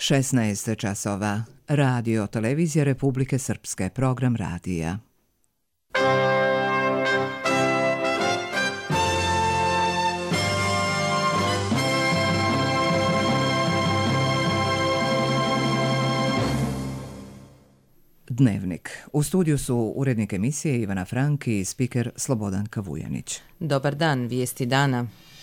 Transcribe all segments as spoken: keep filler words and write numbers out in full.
šesnaest časova. Radio Televizija Republike Srpske, program radija. Dnevnik. U studiju su urednik emisije Ivana Frank i spiker Slobodanka Vujanić. Dobar dan, vijesti dana.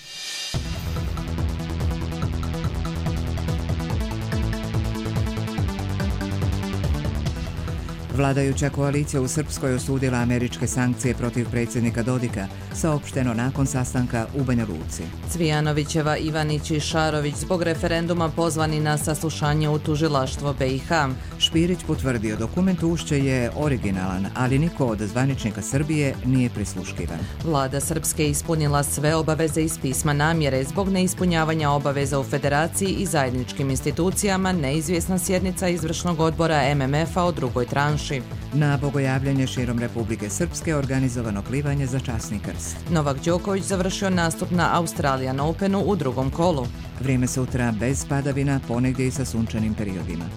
Vladajuća koalicija u Srpskoj osudila američke sankcije protiv predsjednika Dodika, saopšteno nakon sastanka u Banja Luci. Cvijanovićeva, Ivanić i Šarović zbog referenduma pozvani na saslušanje u tužilaštvo B i H. Špirić potvrdio dokument Ušće je originalan, ali niko od zvaničnika Srbije nije prisluškivan. Vlada Srpske ispunila sve obaveze iz pisma namjere zbog neispunjavanja obaveza u federaciji i zajedničkim institucijama, neizvjesna sjednica izvršnog odbora M M F-a o drugoj tranši. Na bogojavljanje širom Republike Srpske organizovano plivanje za časni krst. Novak Đoković završio nastup na Australian Openu u drugom kolu. Vrijeme sutra bez padavina, ponegdje i sa sunčanim periodima.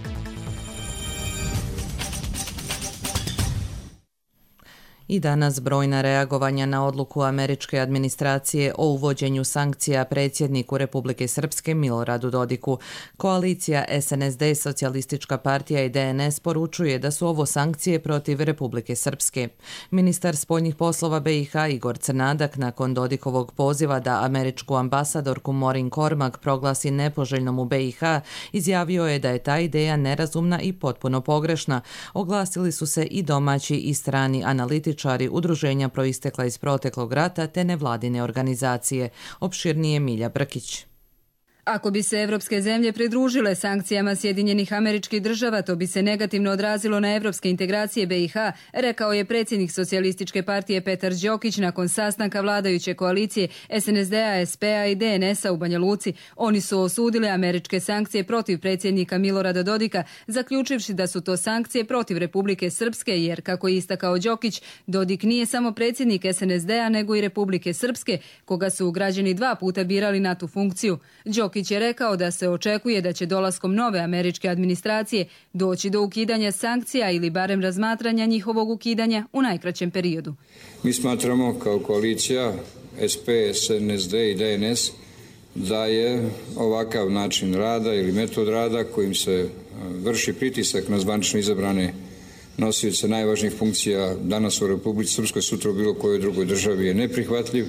I danas brojna reagovanja na odluku američke administracije o uvođenju sankcija predsjedniku Republike Srpske Miloradu Dodiku. Koalicija S N S D, Socijalistička partija i D N S poručuje da su ovo sankcije protiv Republike Srpske. Ministar spoljnih poslova B i H Igor Crnadak nakon Dodikovog poziva da američku ambasadorku Maureen Cormack proglasi nepoželjnom u B i H izjavio je da je ta ideja nerazumna i potpuno pogrešna. Oglasili su se i domaći i strani analitičari udruženja proistekla iz proteklog rata te nevladine organizacije. Opširnije Milja Brkić. Ako bi se evropske zemlje pridružile sankcijama Sjedinjenih Američkih Država, to bi se negativno odrazilo na evropske integracije B i H, rekao je predsjednik Socijalističke partije Petar Đokić nakon sastanka vladajuće koalicije S N S D-a, S P-a i D N S-a u Banja Luci. Oni su osudili američke sankcije protiv predsjednika Milorada Dodika, zaključivši da su to sankcije protiv Republike Srpske, jer, kako je istakao Đokić, Dodik nije samo predsjednik S N S D-a, nego i Republike Srpske, koga su građani dva puta birali na tu funkciju. Đokić je rekao da se očekuje da će dolaskom nove američke administracije doći do ukidanja sankcija ili barem razmatranja njihovog ukidanja u najkraćem periodu. Mi smatramo kao koalicija S P, S N S D i D N S da je ovakav način rada ili metod rada kojim se vrši pritisak na zvanično izabrane nosioce najvažnijih funkcija danas u Republici Srpskoj, sutra u bilo kojoj drugoj državi je neprihvatljiv.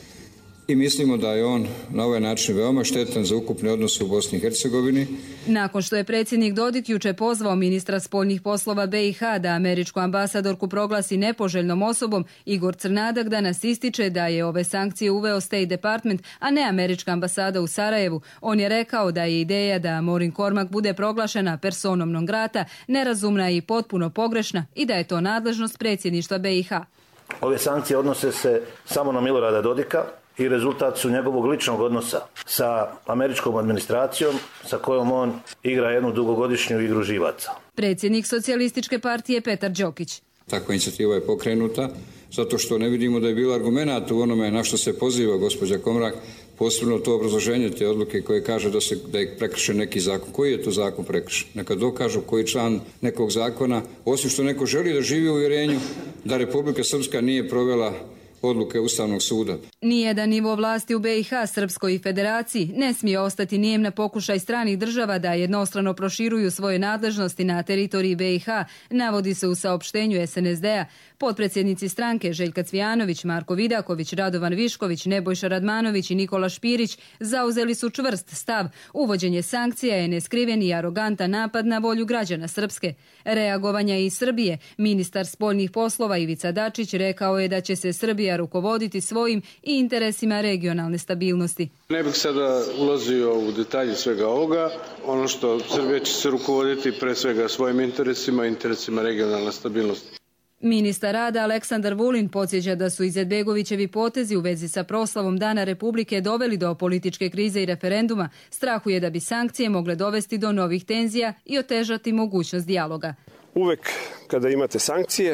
I mislimo da je on na ovaj način veoma štetan za ukupne odnose u Bosni i Hercegovini. Nakon što je predsjednik Dodik juče pozvao ministra spoljnih poslova B i H da američku ambasadorku proglasi nepoželjnom osobom, Igor Crnadak danas ističe da je ove sankcije uveo State Department, a ne američka ambasada u Sarajevu. On je rekao da je ideja da Maureen Cormack bude proglašena personom non grata nerazumna i potpuno pogrešna i da je to nadležnost predsjedništva B i H. Ove sankcije odnose se samo na Milorada Dodika i rezultat su njegovog ličnog odnosa sa američkom administracijom sa kojom on igra jednu dugogodišnju igru živaca. Predsjednik Socijalističke partije Petar Đokić. Takva inicijativa je pokrenuta zato što ne vidimo da je bilo argumenata u onome na što se poziva gospođa Komrak, posebno to obrazloženje te odluke koje kaže da, se, da je prekršen neki zakon. Koji je to zakon prekršen? Neka dokažu koji član nekog zakona, osim što neko želi da živi u uvjerenju da Republika Srpska nije provela odluke Ustavnog suda. Nijedan nivo vlasti u B i H, Srpskoj i Federaciji ne smije ostati nijem na pokušaj stranih država da jednostrano proširuju svoje nadležnosti na teritoriji B i H, navodi se u saopštenju S N S D-a. Potpredsjednici stranke Željka Cvijanović, Marko Vidaković, Radovan Višković, Nebojša Radmanović i Nikola Špirić zauzeli su čvrst stav. Uvođenje sankcija je neskriven i arogantan napad na volju građana Srpske. Reagovanja iz Srbije. Ministar spoljnih poslova Ivica Dačić rekao je da će se Srbija rukovoditi svojim i interesima regionalne stabilnosti. Ne bih sada ulazio u detalje svega ovoga. Ono što Srbija će se rukovoditi pre svega svojim interesima, interesima regionalne stabilnosti. Ministar rada Aleksandar Vulin podsjeća da su Izetbegovićevi potezi u vezi sa proslavom Dana Republike doveli do političke krize i referenduma. Strahuje da bi sankcije mogle dovesti do novih tenzija i otežati mogućnost dijaloga. Uvek kada imate sankcije,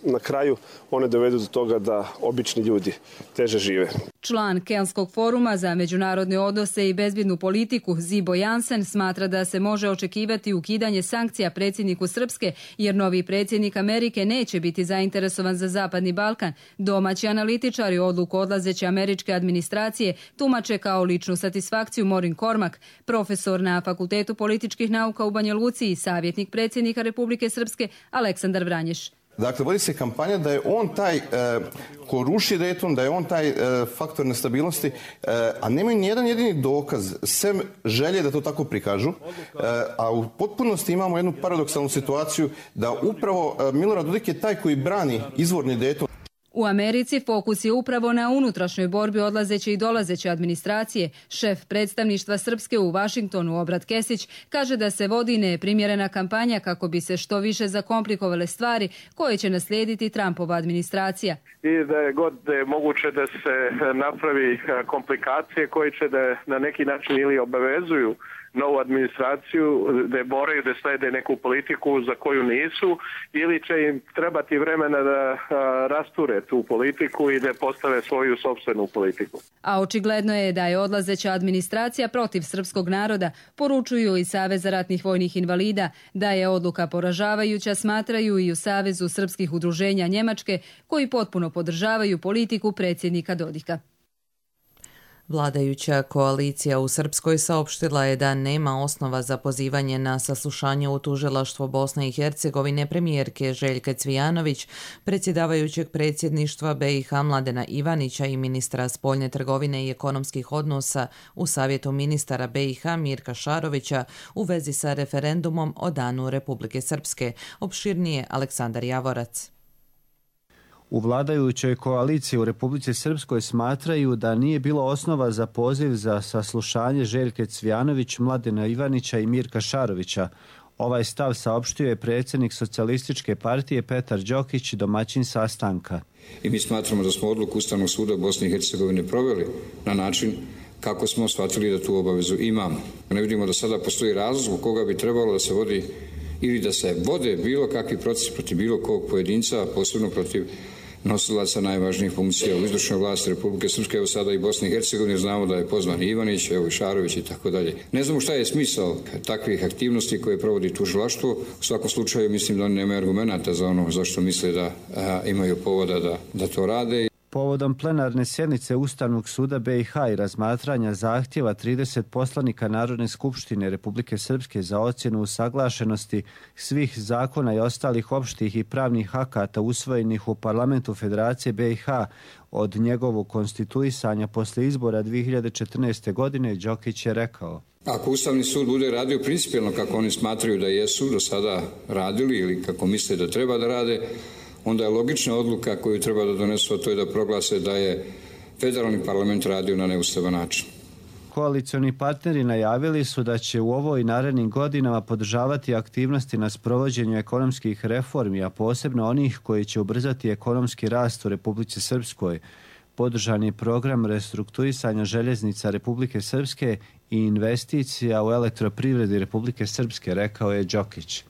na kraju one dovedu do toga da obični ljudi teže žive. Član Kelnskog foruma za međunarodne odnose i bezbjednu politiku Zibo Jansen smatra da se može očekivati ukidanje sankcija predsjedniku Srpske jer novi predsjednik Amerike neće biti zainteresovan za Zapadni Balkan. Domaći analitičari odluku odlazeće američke administracije tumače kao ličnu satisfakciju. Morin Kormak, profesor na Fakultetu političkih nauka u Banja Luci i savjetnik predsjednika Republike Srpske Aleksandar Vranješ. Dakle, vodi se kampanja da je on taj e, ko ruši Dayton, da je on taj e, faktor nestabilnosti, e, a nemaju nijedan jedini dokaz, sem želje da to tako prikažu, e, a u potpunosti imamo jednu paradoksalnu situaciju da upravo e, Milorad Dodik je taj koji brani izvorni Dayton. U Americi fokus je upravo na unutrašnjoj borbi odlazeće i dolazeće administracije. Šef predstavništva Srpske u Vašingtonu, Obrad Kesić, kaže da se vodi neprimjerena kampanja kako bi se što više zakomplikovale stvari koje će naslijediti Trumpova administracija. I da je god da je moguće da se napravi komplikacije koje će da na neki način ili obavezuju novu administraciju, da moraju da slede neku politiku za koju nisu, ili će im trebati vremena da a, rasture tu politiku i da postave svoju sopstvenu politiku. A očigledno je da je odlazeća administracija protiv srpskog naroda, poručuju i Savez ratnih vojnih invalida. Da je odluka poražavajuća, smatraju i u Savezu srpskih udruženja Njemačke, koji potpuno podržavaju politiku predsjednika Dodika. Vladajuća koalicija u Srpskoj saopštila je da nema osnova za pozivanje na saslušanje u tužilaštvo Bosne i Hercegovine premijerke Željke Cvijanović, predsjedavajućeg predsjedništva B i H Mladena Ivanića i ministra spoljne trgovine i ekonomskih odnosa u Savjetu ministara B i H Mirka Šarovića u vezi sa referendumom o Danu Republike Srpske. Opširnije Aleksandar Javorac. U vladajućoj koaliciji u Republici Srpskoj smatraju da nije bilo osnova za poziv za saslušanje Željke Cvijanović, Mladena Ivanića i Mirka Šarovića. Ovaj stav saopštio je predsjednik Socijalističke partije Petar Đokić, domaćin sastanka. I mi smatramo da smo odluku Ustavnog suda Bosne i Hercegovine proveli na način kako smo shvatili da tu obavezu imamo. Ne vidimo da sada postoji razlog zbog koga bi trebalo da se vodi ili da se vode bilo kakvi procesi protiv bilo kog pojedinca, posebno protiv nosilaca najvažnijih funkcija u izvršnoj vlasti Republike Srpske, evo sada i Bosne i Hercegovine, znamo da je pozvan Ivanić, evo i Šarović i tako dalje. Ne znamo šta je smisao takvih aktivnosti koje provodi tužilaštvo. U svakom slučaju mislim da oni nemaju argumenata za ono zašto misle da a, imaju povoda da, da to rade. Povodom plenarne sjednice Ustavnog suda B i H i razmatranja zahtjeva trideset poslanika Narodne skupštine Republike Srpske za ocjenu usaglašenosti svih zakona i ostalih opštih i pravnih akata usvojenih u Parlamentu Federacije B i H od njegovog konstituisanja posle izbora dvije hiljade četrnaeste. godine, Đokić je rekao: Ako Ustavni sud bude radio principijelno kako oni smatraju da jesu do sada radili ili kako misle da treba da rade, onda je logična odluka koju treba da donesu, a to je da proglase da je federalni parlament radio na neustavan način. Koalicioni partneri najavili su da će u ovoj i narednim godinama podržavati aktivnosti na sprovođenju ekonomskih reformi, a posebno onih koji će ubrzati ekonomski rast u Republici Srpskoj. Podržan je program restrukturisanja željeznica Republike Srpske i investicija u elektroprivredi Republike Srpske, rekao je Đokić.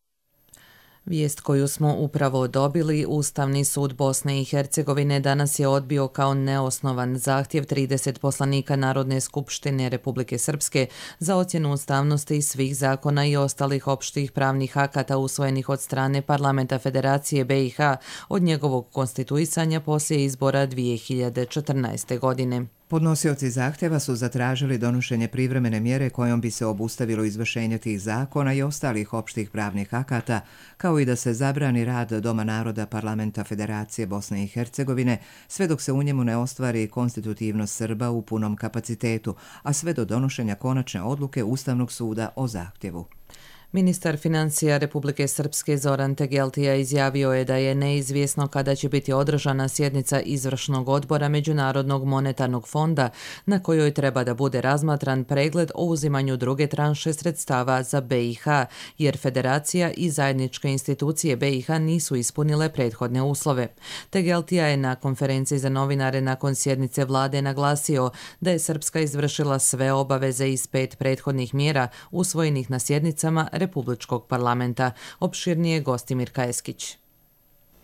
Vijest koju smo upravo dobili, Ustavni sud Bosne i Hercegovine danas je odbio kao neosnovan zahtjev trideset poslanika Narodne skupštine Republike Srpske za ocjenu ustavnosti svih zakona i ostalih opštih pravnih akata usvojenih od strane Parlamenta Federacije B i H od njegovog konstituisanja poslije izbora dvije hiljade četrnaeste. godine. Podnosioci zahtjeva su zatražili donošenje privremene mjere kojom bi se obustavilo izvršenje tih zakona i ostalih opštih pravnih akata, kao i da se zabrani rad Doma naroda Parlamenta Federacije Bosne i Hercegovine, sve dok se u njemu ne ostvari konstitutivnost Srba u punom kapacitetu, a sve do donošenja konačne odluke Ustavnog suda o zahtjevu. Ministar financija Republike Srpske Zoran Tegeltija izjavio je da je neizvjesno kada će biti održana sjednica izvršnog odbora Međunarodnog monetarnog fonda na kojoj treba da bude razmatran pregled o uzimanju druge tranše sredstava za B i H, jer Federacija i zajedničke institucije B i H nisu ispunile prethodne uslove. Tegeltija je na konferenciji za novinare nakon sjednice vlade naglasio da je Srpska izvršila sve obaveze iz pet prethodnih mjera usvojenih na sjednicama Republičkog parlamenta. Opširnije Gostimir Kajeskić.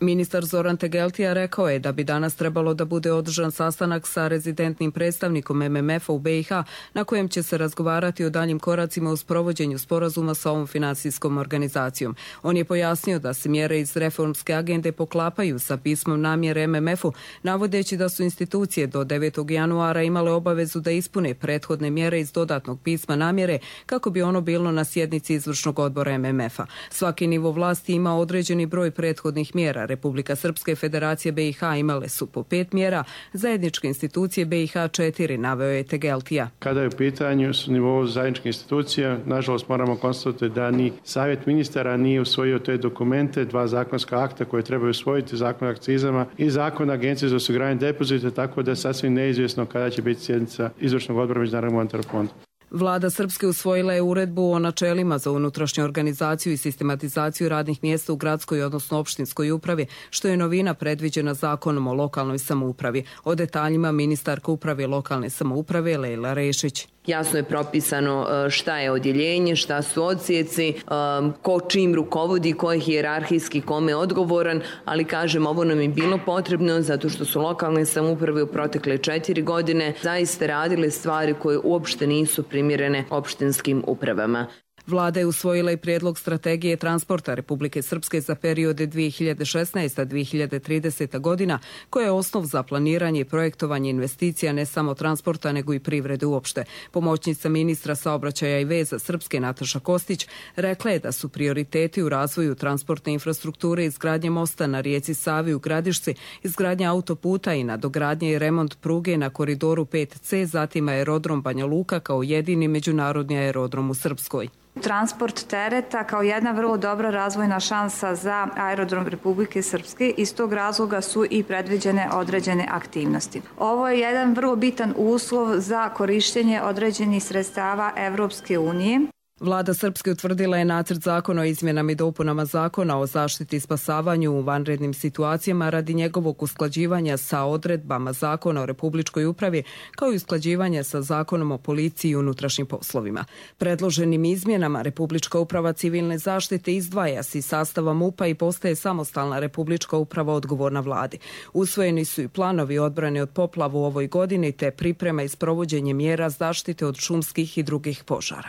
Ministar Zoran Tegeltija rekao je da bi danas trebalo da bude održan sastanak sa rezidentnim predstavnikom M M F-a u B i H na kojem će se razgovarati o daljim koracima u sprovođenju sporazuma sa ovom finansijskom organizacijom. On je pojasnio da se mjere iz reformske agende poklapaju sa pismom namjere M M F-u, navodeći da su institucije do devetog januara imale obavezu da ispune prethodne mjere iz dodatnog pisma namjere kako bi ono bilo na sjednici izvršnog odbora M M F-a. Svaki nivo vlasti ima određeni broj prethodnih mjera. Republika Srpska i Federacija B i H imale su po pet mjera, zajedničke institucije B i H četiri, naveo je Tegeltija. Kada je u pitanju s nivou zajedničke institucije, nažalost moramo konstatovati da ni Savjet ministara nije usvojio te dokumente, dva zakonska akta koje trebaju usvojiti, zakon o akcizama i zakon Agencije za osiguranje depozita, tako da je sasvim neizvjesno kada će biti sjednica izvršnog odbora Međunarodnog monetarnog fonda. Vlada Srpske usvojila je uredbu o načelima za unutrašnju organizaciju i sistematizaciju radnih mjesta u gradskoj, odnosno opštinskoj upravi, što je novina predviđena zakonom o lokalnoj samoupravi. O detaljima ministarka uprave lokalne samouprave Lejla Rešić. Jasno je propisano šta je odjeljenje, šta su odsjeci, ko čim rukovodi, ko je hijerarhijski, kome odgovoran, ali kažem, ovo nam je bilo potrebno zato što su lokalne samouprave u protekle četiri godine zaista radile stvari koje uopšte nisu primjerene opštinskim upravama. Vlada je usvojila i prijedlog strategije transporta Republike Srpske za periode dvije hiljade šesnaesta do dvije hiljade tridesete. godina, koja je osnov za planiranje i projektovanje investicija ne samo transporta, nego i privrede uopšte. Pomoćnica ministra saobraćaja i veza Srpske Nataša Kostić rekla je da su prioriteti u razvoju transportne infrastrukture izgradnje mosta na rijeci Savi u Gradišci, izgradnja autoputa i nadogradnja i remont pruge na koridoru pet C, zatim aerodrom Banja Luka kao jedini međunarodni aerodrom u Srpskoj. Transport tereta kao jedna vrlo dobra razvojna šansa za aerodrom Republike Srpske, iz tog razloga su i predviđene određene aktivnosti. Ovo je jedan vrlo bitan uslov za korištenje određenih sredstava Evropske unije. Vlada Srpske utvrdila je nacrt zakona o izmjenama i dopunama zakona o zaštiti i spasavanju u vanrednim situacijama radi njegovog usklađivanja sa odredbama zakona o republičkoj upravi, kao i usklađivanja sa zakonom o policiji i unutrašnjim poslovima. Predloženim izmjenama Republička uprava civilne zaštite izdvaja se iz sastava M U P-a i postaje samostalna republička uprava odgovorna vladi. Usvojeni su i planovi odbrane od poplava u ovoj godini te priprema i sprovođenje mjera zaštite od šumskih i drugih požara.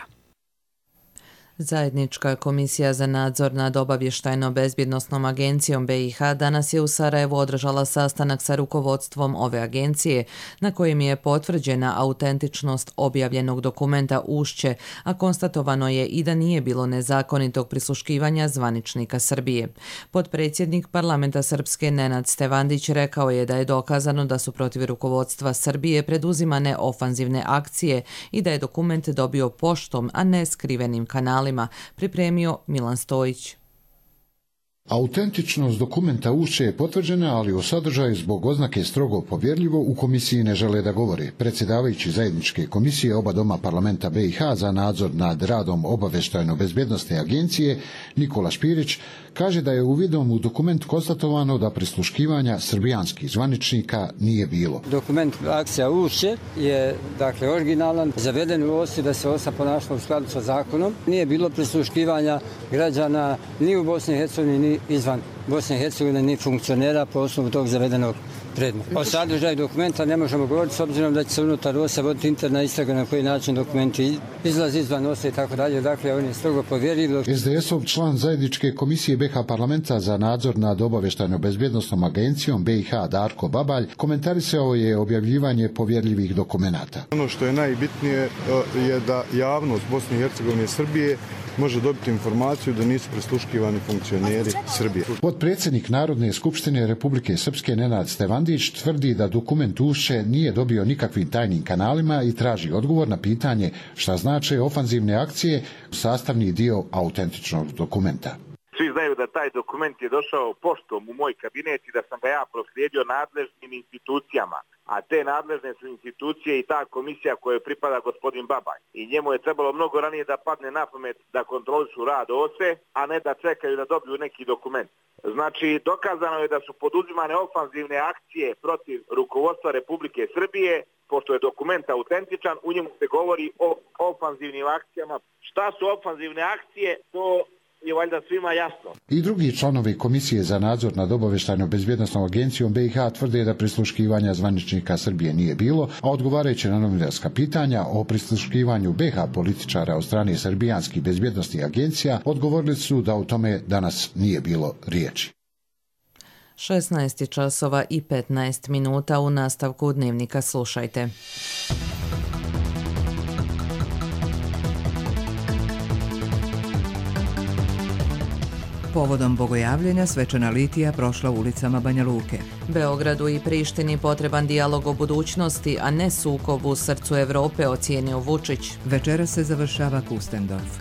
Zajednička komisija za nadzor nad obavještajno-bezbjednosnom agencijom B i H danas je u Sarajevu održala sastanak sa rukovodstvom ove agencije na kojem je potvrđena autentičnost objavljenog dokumenta Ušće, a konstatovano je i da nije bilo nezakonitog prisluškivanja zvaničnika Srbije. Potpredsjednik parlamenta Srpske Nenad Stevandić rekao je da je dokazano da su protiv rukovodstva Srbije preduzimane ofanzivne akcije i da je dokument dobio poštom, a ne skrivenim kanalima, pripremio Milan Stojić. Autentičnost dokumenta Ušće je potvrđena, ali o sadržaju zbog oznake strogo povjerljivo u komisiji ne žele da govore. Predsjedavajući zajedničke komisije oba doma parlamenta B i H za nadzor nad radom obavještajno-bezbjednosne agencije Nikola Špirić kaže da je uvidom u dokument konstatovano da prisluškivanja srbijanskih zvaničnika nije bilo. Dokument akcija Ušće je dakle originalan, zaveden u osi da se osa ponašala u skladu sa zakonom. Nije bilo prisluškivanja građana ni u Bosni i Hercegovini ni izvan Bosne i Hercegovine ni funkcionera po osnovu tog zavedenog predmeta. O sadržaju dokumenta ne možemo govoriti s obzirom da će se unutar O S A voditi interna istraga na koji način dokumenti izlazi izvan O S A i tako dalje. Dakle, on je strogo povjerljiv. S D S-ov član zajedničke komisije B i H parlamenta za nadzor nad obavještajno-bezbjednosnom agencijom B i H Darko Babalj komentarisao je objavljivanje povjerljivih dokumenata. Ono što je najbitnije je da javnost Bosne i Hercegovine i Srbije može dobiti informaciju da nisu prisluškivani funkcioneri Srbije. Potpredsjednik Narodne skupštine Republike Srpske Nenad Stevandić tvrdi da dokument Ušće nije dobio nikakvim tajnim kanalima i traži odgovor na pitanje šta znače ofanzivne akcije, sastavni dio autentičnog dokumenta. Svi znaju da taj dokument je došao poštom u moj kabinet i da sam ga ja proslijedio nadležnim institucijama. A te nadležne su institucije i ta komisija kojoj pripada gospodin Babaj. I njemu je trebalo mnogo ranije da padne na pamet da kontrolišu rad O S E, a ne da čekaju da dobiju neki dokument. Znači, dokazano je da su poduzimane ofanzivne akcije protiv rukovodstva Republike Srbije, pošto je dokument autentičan, u njemu se govori o ofanzivnim akcijama. Šta su ofanzivne akcije? To je valjda svima jasno. I drugi članovi Komisije za nadzor nad obavještajno-bezbjednosnom agencijom B i H tvrde da prisluškivanja zvaničnika Srbije nije bilo, a odgovarajući na novinarska pitanja o prisluškivanju B i H političara od strane srbijanskih bezbjednostnih agencija odgovorili su da o tome danas nije bilo riječi. šesnaest časova i petnaest minuta. U nastavku Dnevnika slušajte. Povodom bogojavljenja svečana litija prošla ulicama Banja Luke. Beogradu i Prištini potreban dijalog o budućnosti, a ne sukob u srcu Evrope, ocijenio Vučić. Večera se završava Kustendorf.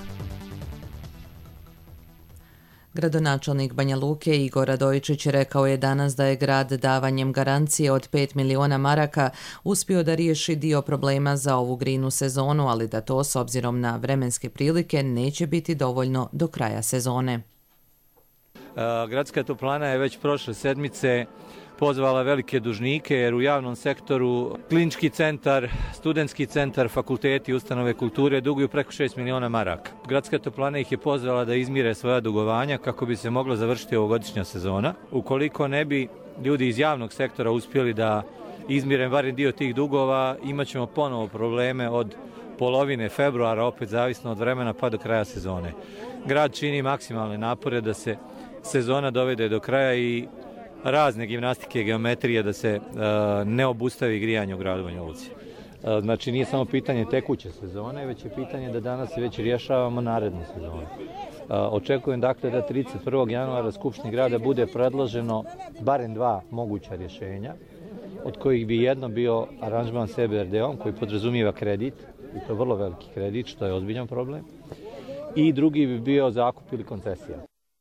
Gradonačelnik Banja Luke Igor Radojičić rekao je danas da je grad davanjem garancije od pet miliona maraka uspio da riješi dio problema za ovu grinu sezonu, ali da to s obzirom na vremenske prilike neće biti dovoljno do kraja sezone. Gradska toplana je već prošle sedmice pozvala velike dužnike jer u javnom sektoru klinički centar, studentski centar, fakulteti, ustanove kulture duguju preko šest miliona maraka. Gradska toplana ih je pozvala da izmire svoja dugovanja kako bi se mogla završiti ovogodišnja sezona. Ukoliko ne bi ljudi iz javnog sektora uspjeli da izmire barem dio tih dugova, imat ćemo ponovo probleme od polovine februara, opet zavisno od vremena, pa do kraja sezone. Grad čini maksimalne napore da se sezona dovede do kraja i razne gimnastike, geometrije da se uh, ne obustavi grijanje u gradu Banja Luci. Uh, znači nije samo pitanje tekuće sezone, već je pitanje da danas već rješavamo narednu sezonu. Uh, očekujem dakle da trideset prvog januara Skupštini grada bude predloženo barem dva moguća rješenja, od kojih bi jedno bio aranžman s E B R D-om koji podrazumijeva kredit, i to vrlo veliki kredit, što je ozbiljan problem, i drugi bi bio zakup ili koncesija.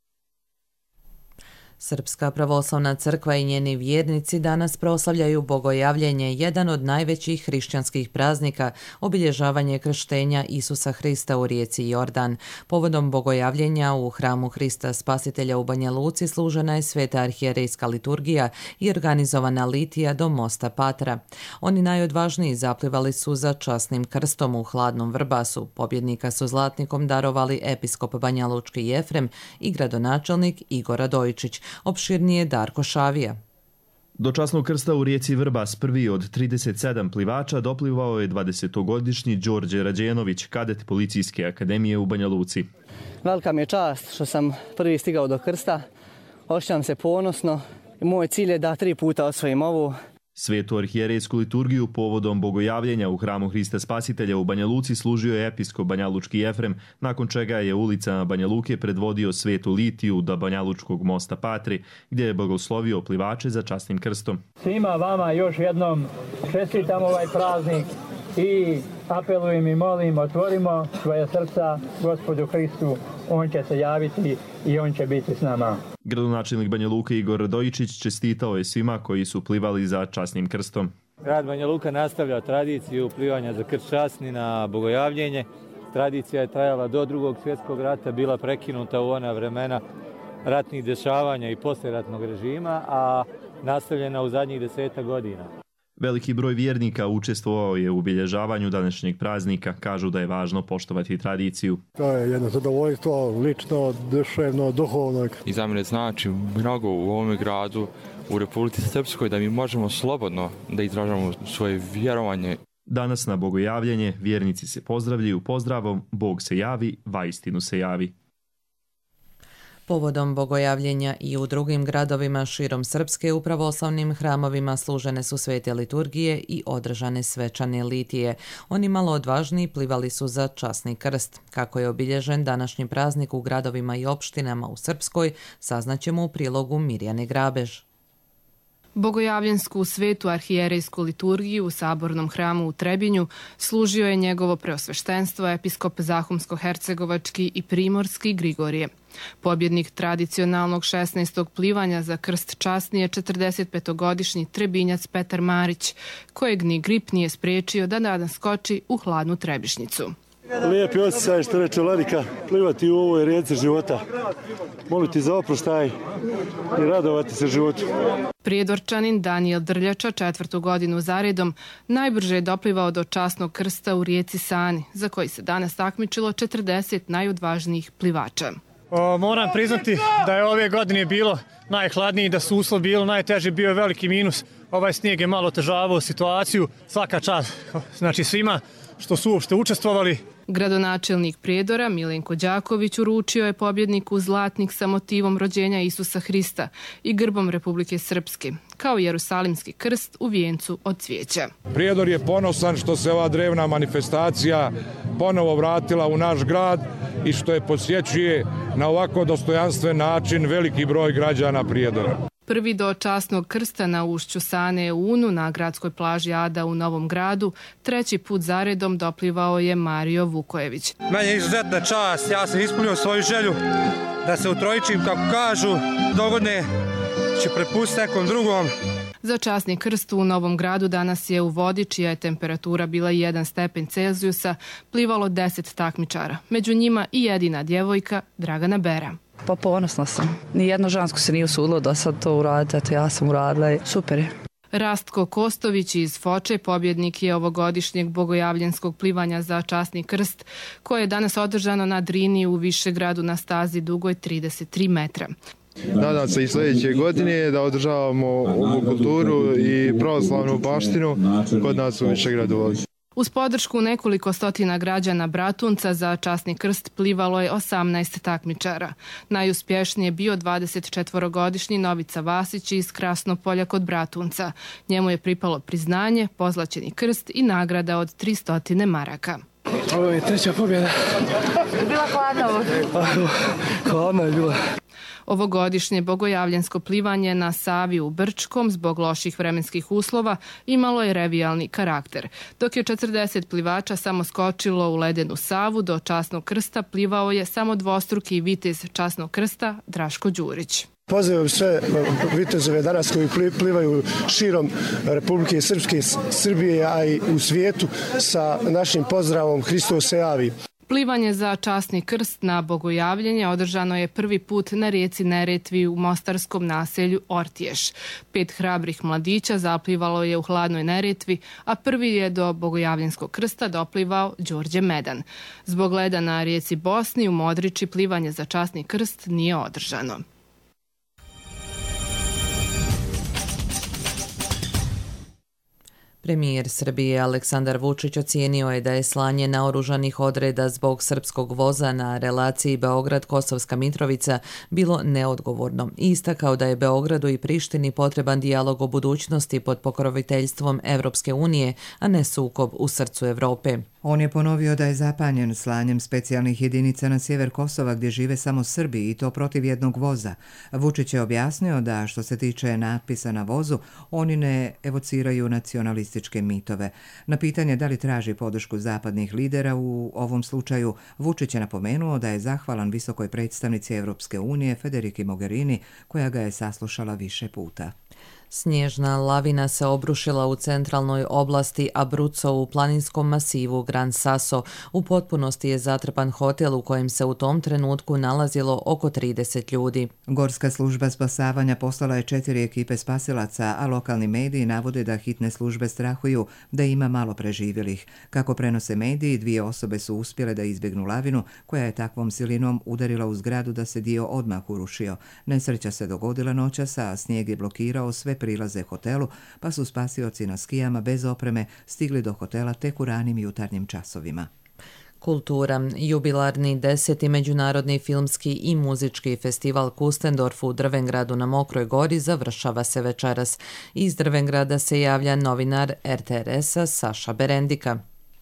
Srpska pravoslavna crkva i njeni vjernici danas proslavljaju bogojavljenje, jedan od najvećih hrišćanskih praznika, obilježavanje krštenja Isusa Hrista u rijeci Jordan. Povodom bogojavljenja u hramu Hrista Spasitelja u Banja Luci služena je sveta arhijerejska liturgija i organizovana litija do mosta Patra. Oni najodvažniji zaplivali su za časnim krstom u hladnom Vrbasu. Pobjednika su zlatnikom darovali episkop Banja Lučki Jefrem i gradonačelnik Igor Radojičić. Opširnije Darko Šavija. Do časnog krsta u rijeci Vrbas prvi od trideset sedam plivača doplivao je dvadesetogodišnji Đorđe Rađenović, kadet Policijske akademije u Banja Luci. Velika mi je čast što sam prvi stigao do krsta. Osjećam se ponosno. Moj cilj je da tri puta osvojim ovu. Svetu arhijerejsku liturgiju povodom bogojavljenja u hramu Hrista Spasitelja u Banja Luci služio je episkop Banja Lučki Jefrem, nakon čega je ulicama Banja Luke predvodio svetu litiju do Banja Lučkog mosta Patri, gdje je blagoslovio plivače za časnim krstom. Svima vama još jednom čestitam ovaj praznik i apelujem i molim, otvorimo svoje srca Gospodu Hristu, on će se javiti i on će biti s nama. Gradonačelnik Banja Luke Igor Radojičić čestitao je svima koji su plivali za časnim krstom. Grad Banja Luka nastavlja tradiciju plivanja za krst časni na bogojavljenje. Tradicija je trajala do drugog svjetskog rata, bila prekinuta u ona vremena ratnih dešavanja i poslijeratnog režima, a nastavljena u zadnjih deseta godina. Veliki broj vjernika učestvovao je u obilježavanju današnjeg praznika, kažu da je važno poštovati tradiciju. To je jedno zadovoljstvo, lično, duševno, duhovno. I za mene znači mnogo u ovom gradu, u Republici Srpskoj, da mi možemo slobodno da izražavamo svoje vjerovanje. Danas na bogojavljenje vjernici se pozdravljaju pozdravom Bog se javi, vaistinu se javi. Povodom bogojavljenja i u drugim gradovima širom Srpske u pravoslavnim hramovima služene su svete liturgije i održane svečane litije. Oni malo odvažniji plivali su za časni krst. Kako je obilježen današnji praznik u gradovima i opštinama u Srpskoj, saznaćemo u prilogu Mirjane Grabež. Bogojavljensku svetu arhijerejsku liturgiju u sabornom hramu u Trebinju služio je njegovo preosveštenstvo episkop Zahumsko-hercegovački i primorski Grigorije. Pobjednik tradicionalnog šesnaestog plivanja za krst časni je četrdesetpetogodišnji Trebinjac Petar Marić, kojeg ni grip nije spriječio da danas skoči u hladnu Trebišnicu. Lijepi osjećaj, što reče Vladika, plivati u ovoj rijeci života, moliti za oproštaj i radovati se životu. Prijedorčanin Danijel Drljača četvrtu godinu zaredom najbrže je doplivao do časnog krsta u rijeci Sani, za koji se danas takmičilo četrdeset najodvažnijih plivača. O, moram priznati da je ove godine bilo najhladniji, da su uslovi bilo najteži, bio je veliki minus. Ovaj snijeg je malo otežavao situaciju. Svaka čast, znači svima što su uopšte učestvovali. Gradonačelnik Prijedora Milenko Đaković uručio je pobjedniku zlatnik sa motivom rođenja Isusa Hrista i grbom Republike Srpske, kao Jerusalimski krst u vijencu od cvijeća. Prijedor je ponosan što se ova drevna manifestacija ponovo vratila u naš grad i što je posjećuje na ovako dostojanstven način veliki broj građana Prijedora. Prvi do časnog krsta na ušću Sane u Unu na gradskoj plaži Ada u Novom Gradu treći put zaredom doplivao je Mario Vukojević. Meni je izuzetna čast, ja sam ispunio svoju želju da se utrojičim, kako kažu, dogodne će prepustiti nekom drugom. Za časni krst u Novom Gradu danas je u vodi, čija je temperatura bila jedan stepen Celzijusa, plivalo deset takmičara. Među njima i jedina djevojka Dragana Bera. Pa ponosna sam. Nijedno žensko se nije usudilo da sad to uraditi, eto ja sam uradila. Super je. Rastko Kostović iz Foče pobjednik je ovogodišnjeg bogojavljenskog plivanja za časni krst, koje je danas održano na Drini u Višegradu na stazi dugoj trideset tri metra. Nadam se i sljedeće godine da održavamo ovu kulturu i pravoslavnu baštinu kod nas u Višegradu. Uz podršku nekoliko stotina građana Bratunca za časni krst plivalo je osamnaest takmičara. Najuspješniji je bio dvadesetčetvorogodišnji Novica Vasić iz Krasnopolja kod Bratunca. Njemu je pripalo priznanje, pozlaćeni krst i nagrada od tristo maraka. Ovo je treća pobjeda. Bila hladna ovo? Hladna je bila. Ovogodišnje bogojavljensko plivanje na Savi u Brčkom zbog loših vremenskih uslova imalo je revijalni karakter. Dok je četrdeset plivača samo skočilo u ledenu Savu, do časnog krsta plivao je samo dvostruki vitez časnog krsta Draško Đurić. Pozivam sve vitezove danas koji plivaju širom Republike Srpske, Srbije, a i u svijetu sa našim pozdravom Hristos se javi. Plivanje za časni krst na bogojavljenje održano je prvi put na rijeci Neretvi u mostarskom naselju Ortješ. Pet hrabrih mladića zaplivalo je u hladnoj Neretvi, a prvi je do bogojavljenskog krsta doplivao Đorđe Medan. Zbog leda na rijeci Bosni u Modriči plivanje za časni krst nije održano. Premijer Srbije Aleksandar Vučić ocijenio je da je slanje naoružanih odreda zbog srpskog voza na relaciji Beograd-Kosovska Mitrovica bilo neodgovorno. Istakao da je Beogradu i Prištini potreban dijalog o budućnosti pod pokroviteljstvom Evropske unije, a ne sukob u srcu Evrope. On je ponovio da je zapanjen slanjem specijalnih jedinica na sjever Kosova gdje žive samo Srbi i to protiv jednog voza. Vučić je objasnio da što se tiče natpisa na vozu, oni ne evociraju nacionalističke mitove. Na pitanje da li traži podršku zapadnih lidera u ovom slučaju, Vučić je napomenuo da je zahvalan visokoj predstavnici Evropske unije Federiki Mogherini koja ga je saslušala više puta. Snježna lavina se obrušila u centralnoj oblasti Abruzzo u planinskom masivu Gran Sasso. U potpunosti je zatrpan hotel u kojem se u tom trenutku nalazilo oko trideset ljudi. Gorska služba spasavanja poslala je četiri ekipe spasilaca, a lokalni mediji navode da hitne službe strahuju da ima malo preživjelih. Kako prenose mediji, dvije osobe su uspjele da izbjegnu lavinu koja je takvom silinom udarila u zgradu da se dio odmah urušio. Nesreća se dogodila noćas, a snijeg je blokirao sve prilaze hotelu, pa su spasioci na skijama bez opreme stigli do hotela tek u ranim jutarnjim časovima. Kultura. Jubilarni deseti međunarodni filmski i muzički festival Kustendorf u Drvengradu na Mokroj gori završava se večeras. Iz Drvengrada se javlja novinar er te er es-a Saša Berendika.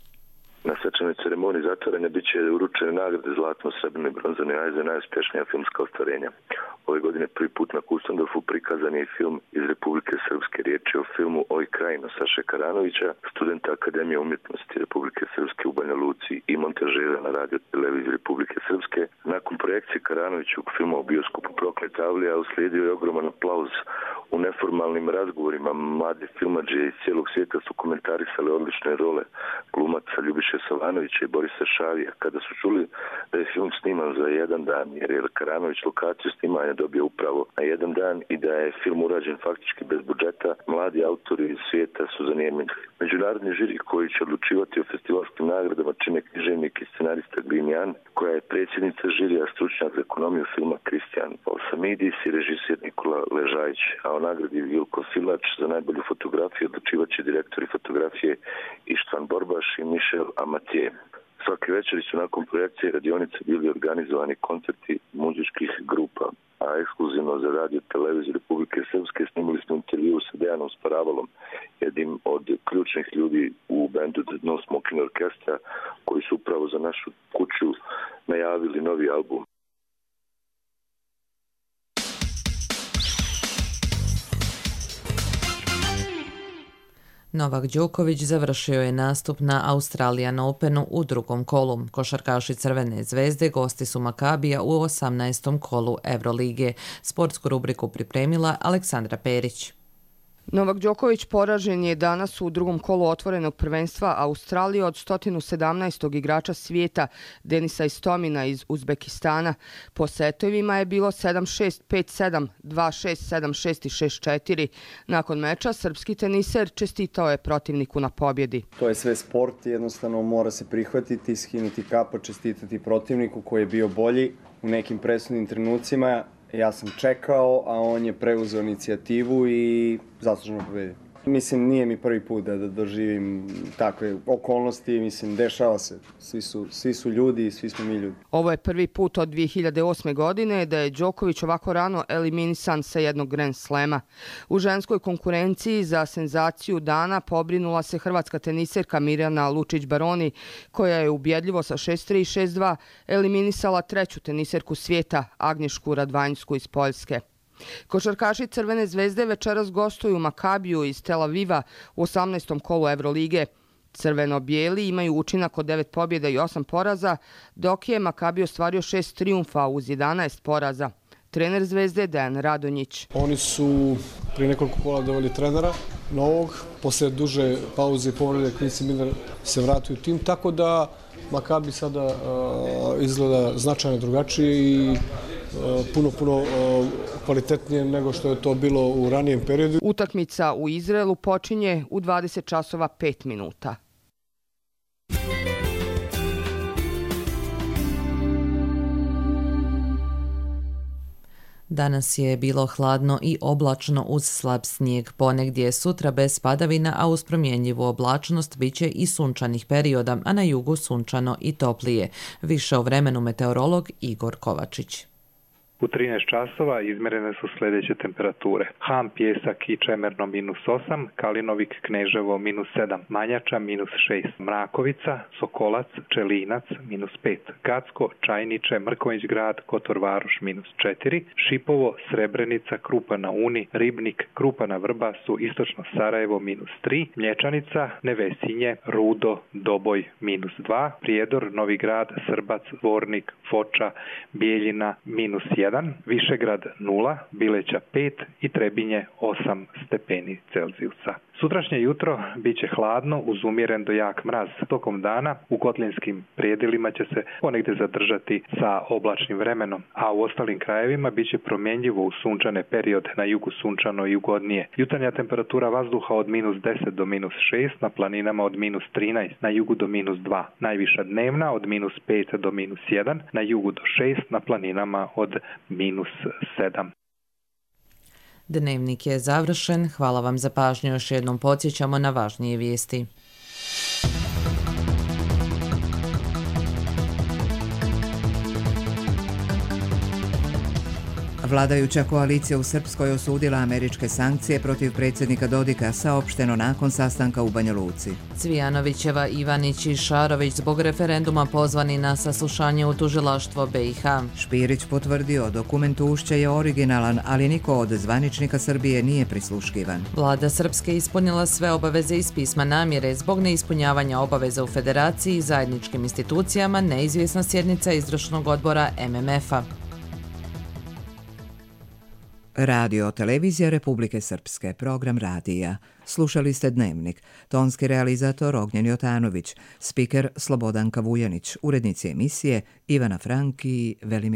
Na svečanoj ceremoniji zatvaranja bit će uručene nagrade zlatno, srebrno i bronzane jaje za najuspješnija filmska ostvarenja. Ove godine prvi put na Kustendorfu prikazan je film iz Republike Srpske. Riječ je o filmu Oj krajino Saše Karanovića, studenta Akademije umjetnosti Republike Srpske u Banja Luci i montažera na radio televiziji Republike Srpske. Nakon projekcije Karanovićevog filma u bioskopu Proklet Avlija uslijedio je ogroman aplauz U neformalnim razgovorima mlade filmadže iz cijelog svijeta su komentarisali odlične role glumaca Ljubiše Savanovića i Borisa Šavija. Kada su čuli da je film sniman za jedan dan, jer je Karanović lokaciju snimanja dobio upravo na jedan dan i da je film urađen faktički bez budžeta, mladi autori iz svijeta su zanimljivi. Međunarodni žiri koji će odlučivati o festivalskim nagradama čine književnik i scenarista Grinjan, koja je predsjednica žirija, stručnjak za ekonomiju filma Kristijan Olsamidis i režisir Nikola Ležajić, a o nagradi Vilko Filač za najbolju fotografiju odlučivaće direktori fotografije Ištvan Borbaš i Mišel Amatije. Svake večeri su nakon projekcije i radionice bili organizovani koncerti muzičkih grupa, a ekskluzivno za radio televiziju Republike Srpske snimili smo intervju sa Dejanom Sparavalom, jednim od ključnih ljudi u bendu The No Smoking Orchestra, koji su upravo za našu kuću najavili novi album. Novak Đoković završio je nastup na Australian Openu u drugom kolu. Košarkaši Crvene zvezde gosti su Makabija u osamnaestom kolu Evrolige. Sportsku rubriku pripremila Aleksandra Perić. Novak Đoković poražen je danas u drugom kolu otvorenog prvenstva Australije od sto sedamnaestog igrača svijeta Denisa Istomina iz Uzbekistana. Po setovima je bilo sedam šest, pet sedam, dva šest, sedam šest i šest četiri. Nakon meča srpski teniser čestitao je protivniku na pobjedi. To je sve sport, jednostavno mora se prihvatiti, skinuti kapa, čestitati protivniku koji je bio bolji u nekim presudnim trenucima. Ja sam čekao, a on je preuzeo inicijativu i zasluženo pobedio. Mislim, nije mi prvi put da, da doživim takve okolnosti, mislim, dešava se. Svi su, svi su ljudi i svi smo mi ljudi. Ovo je prvi put od dvije hiljade osme. godine da je Đoković ovako rano eliminisan sa jednog Grand Slema. U ženskoj konkurenciji za senzaciju dana pobrinula se hrvatska teniserka Mirjana Lučić-Baroni, koja je ubjedljivo sa šest tri i šest dva eliminisala treću teniserku svijeta Agnješku Radvanjsku iz Poljske. Košarkaši Crvene zvezde večeras gostuju Makabiju iz Tel Aviva u osamnaestom kolu Evrolige. Crveno-bijeli imaju učinak od devet pobjeda i osam poraza, dok je Makabi ostvario šest trijumfa uz jedanaest poraza. Trener Zvezde Dejan Radonjić. Oni su prije nekoliko kola doveli trenera novog, posle duže pauze i povrede Quincy Miller se vratio u tim, tako da Makabi sada uh, izgleda značajno drugačije i uh, puno, puno uh, kvalitetnije nego što je to bilo u ranijem periodu. Utakmica u Izraelu počinje u dvadeset časova pet minuta. Danas je bilo hladno i oblačno uz slab snijeg. Ponegdje sutra bez padavina, a uz promjenjivu oblačnost biće i sunčanih perioda, a na jugu sunčano i toplije. Više o vremenu meteorolog Igor Kovačić. U trinaest časova izmjerene su sljedeće temperature. Ham, Pjesak i Čemerno minus osam, Kalinovik, Kneževo minus sedam, Manjača minus šest, Mrakovica, Sokolac, Čelinac minus pet, Gacko, Čajniče, Mrkonjić grad, Kotor Varoš minus četiri, Šipovo, Srebrenica, Krupa na Uni, Ribnik, Krupa na Vrba su istočno Sarajevo minus tri, Mlječanica, Nevesinje, Rudo, Doboj minus dva, Prijedor, Novi grad, Srbac, Dvornik, Foča, Bijeljina minus jedan, Višegrad nula, Bileća pet i Trebinje osam stepeni Celzijusa. Sutrašnje jutro bit će hladno uz umjeren do jak mraz. Tokom dana u kotlinskim predjelima će se ponegdje zadržati sa oblačnim vremenom, a u ostalim krajevima bit će promjenjivo u sunčane periode, na jugu sunčano i ugodnije. Jutarnja temperatura vazduha od minus deset do minus šest, na planinama od minus trinaest, na jugu do minus dva. Najviša dnevna od minus pet do minus jedan, na jugu do šest, na planinama od minus sedam. Dnevnik je završen. Hvala vam za pažnju. Još jednom podsjećamo na važnije vijesti. Vladajuća koalicija u Srpskoj osudila američke sankcije protiv predsjednika Dodika, saopšteno nakon sastanka u Banja Luci. Cvijanovićeva, Ivanić i Šarović zbog referenduma pozvani na saslušanje u tužilaštvo B i H. Špirić potvrdio, dokument ušća je originalan, ali niko od zvaničnika Srbije nije prisluškivan. Vlada Srpske ispunila sve obaveze iz pisma namjere. Zbog neispunjavanja obaveza u federaciji i zajedničkim institucijama, neizvjesna sjednica izvršnog odbora M M F-a. Radio Televizija Republike Srpske, program radija. Slušali ste Dnevnik. Tonski realizator Ognjen Jotanović, spiker Slobodanka Vujanić, urednici emisije Ivana Frank i Velimir